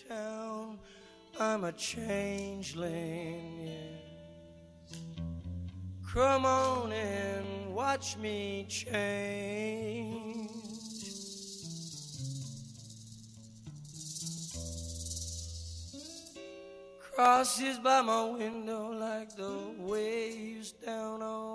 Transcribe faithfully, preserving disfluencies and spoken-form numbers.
town. I'm a changeling, yes. Come on and watch me change. Crosses by my window like the waves down on